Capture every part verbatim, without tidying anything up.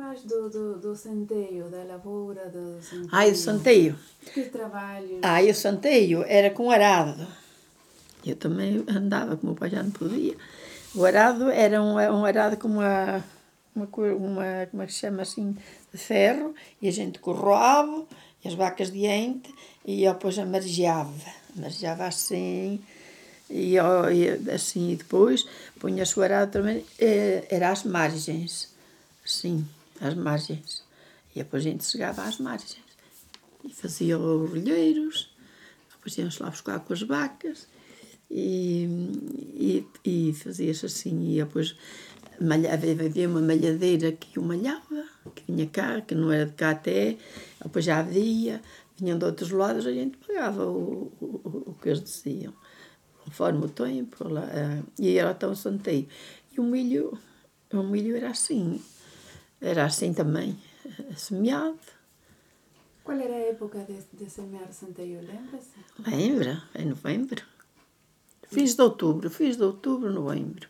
mais do, do, do centeio, da lavoura do centeio. Ah, o centeio. Que trabalhos? Ah, o centeio era com arado. Eu também andava, como o pai já não podia. O arado era um, um arado com uma, uma, uma, como é que se chama assim, de ferro, e a gente com o rabo, e as vacas diante, e eu depois amargeava. Amargeava assim, e, eu, e assim, e depois punha-se o arado também, era às margens, sim, às margens. E depois a gente chegava às margens. E fazia os relheiros, depois íamos lá buscar com as vacas, e, e, e fazia-se assim, e depois malhava, havia uma malhadeira que eu malhava, que vinha cá, que não era de cá até, depois já havia, vinham de outros lados, a gente pagava o, o, o que eles diziam, conforme o tempo, lá, e era tão santeio. E o milho, o milho era assim, era assim também, semeado. Qual era a época de, de semear centeio, lembra-se? Lembra? É novembro. Fins de outubro, fins de outubro, novembro.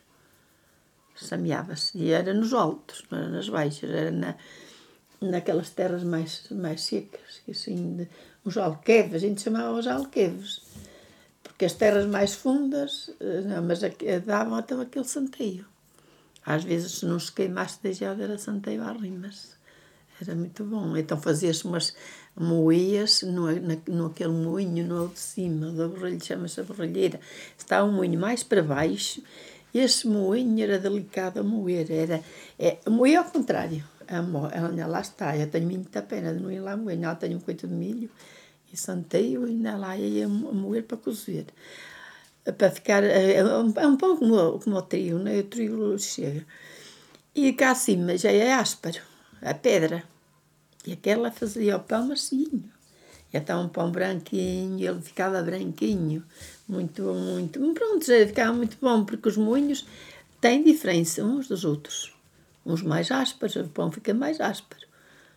Semeava-se. E era nos altos, não era nas baixas, era na, naquelas terras mais, mais secas, assim, de, os alqueves, a gente chamava os alqueves. Porque as terras mais fundas, não, mas davam até aquele centeio. Às vezes, se não se queimasse de geada, era centeio às rimas. Era muito bom. Então fazia-se umas moias no, na, no aquele moinho no de cima, da borrelha, chama-se a borrelheira. Está um moinho mais para baixo, e esse moinho era delicado a moer. Era, é, moer ao contrário. A mo, a, lá está, eu tenho muita pena de não ir lá moer. Ela tem um coito de milho e santeio, e ainda lá ia moer para cozer. Para ficar, é um pão como, como o trigo, né? O trigo chega. E cá acima já é áspero, a pedra. E aquela fazia o pão macinho. E até um pão branquinho, ele ficava branquinho. Muito, muito. Pronto, já ficava muito bom, porque os moinhos têm diferença uns dos outros. Uns mais ásperos, o pão fica mais áspero.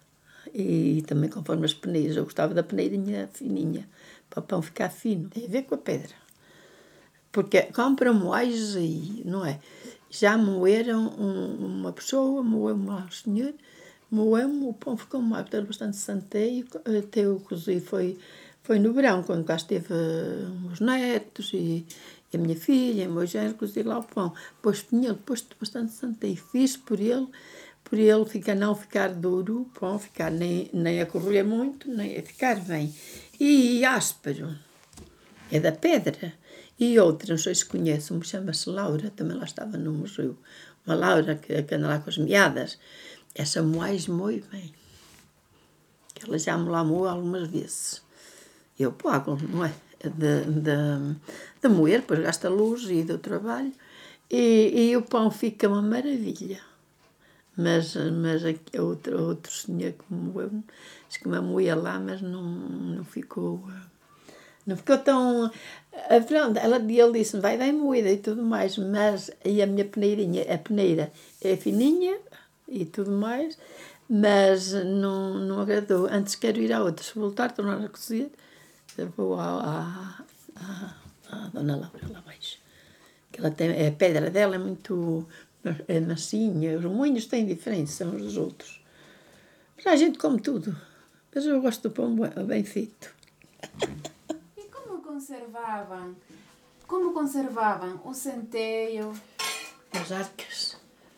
E também conforme as peneiras. Eu gostava da peneirinha fininha, para o pão ficar fino. Tem a ver com a pedra. Porque compram moagens aí, não é? Já moeram um, uma pessoa, moeu uma senhora, moemos, o pão ficou mais, bastante santeio, até o cozido foi, foi no verão, quando cá esteve os netos e, e a minha filha, e o meu genro, cozi lá o pão. Depois tinha posto bastante santeio, fiz por ele, por ele ficar, não ficar duro, o pão ficar nem, nem a correr muito, nem a ficar bem. E áspero, é da pedra. E outra, não sei se conhecem, chama-se Laura, também lá estava no museu. Uma Laura que, que anda lá com as meadas. Essa moais moe bem. Que ela já me lá moeu algumas vezes. Eu pago, não é? De, de, de moer, depois gasta luz e do trabalho. E, e o pão fica uma maravilha. Mas, mas aqui, outro, outro senhor que moeu, disse que me moía lá, mas não, não ficou... Não ficou tão... Pronto, ela, ele disse, vai dar moída e tudo mais, mas aí a minha peneirinha, a peneira é fininha e tudo mais, mas não, não agradou. Antes quero ir a outra, se voltar, tornar a cozer, vou à, à, à, à Dona Laura lá abaixo. Que ela tem, a pedra dela é muito é massinha, os moinhos têm diferença uns dos outros. Mas a gente come tudo, mas eu gosto do pão bem feito. Conservavam, como conservavam o centeio? Nas arcas.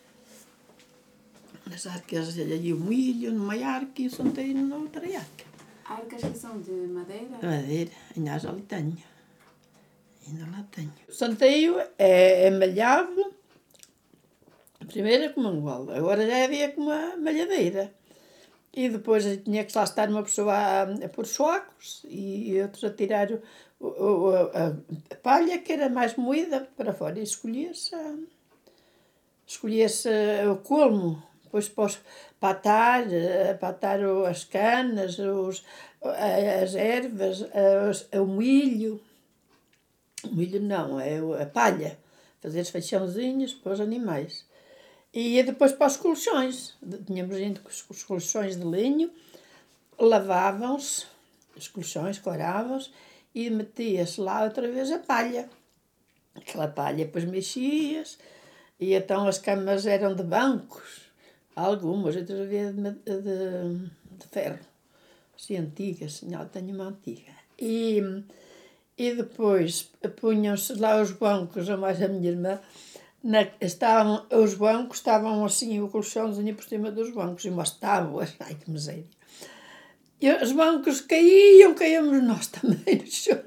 Nas arcas, ali o milho numa arca e o centeio na outra arca. Arcas que são de madeira? Madeira, ainda já ali tenho. Ainda lá tenho. O centeio é, é malhado, primeiro é com mangola, agora já havia com uma malhadeira. E depois tinha que lá estar uma pessoa a, a pôr socos e outros a tirar o, o, a, a palha, que era mais moída, para fora. E escolhia-se, escolhia-se o colmo, depois para, para atar, para atar as canas, os, as ervas, as, o milho. O milho não, é a palha. Fazer os feijãozinhos para os animais. E depois para os colchões. Tínhamos gente com os colchões de linho, lavavam-se, os colchões, coravam-se, e metia-se lá outra vez a palha. Aquela palha, depois mexias, e então as camas eram de bancos, Algumas, outras havia de, de, de ferro, assim, antigas, já tenho uma antiga. E, e depois punham-se lá os bancos, a mais a minha irmã, na, estavam, os bancos estavam assim, o colchãozinho por cima dos bancos, e umas tábuas, ai que miséria. E os bancos caíam, caíamos nós também no chão.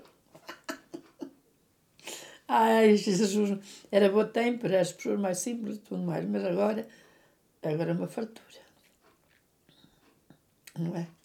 Ai, Jesus, era bom tempo, era as pessoas mais simples e tudo mais, mas agora, agora é uma fartura. Não é?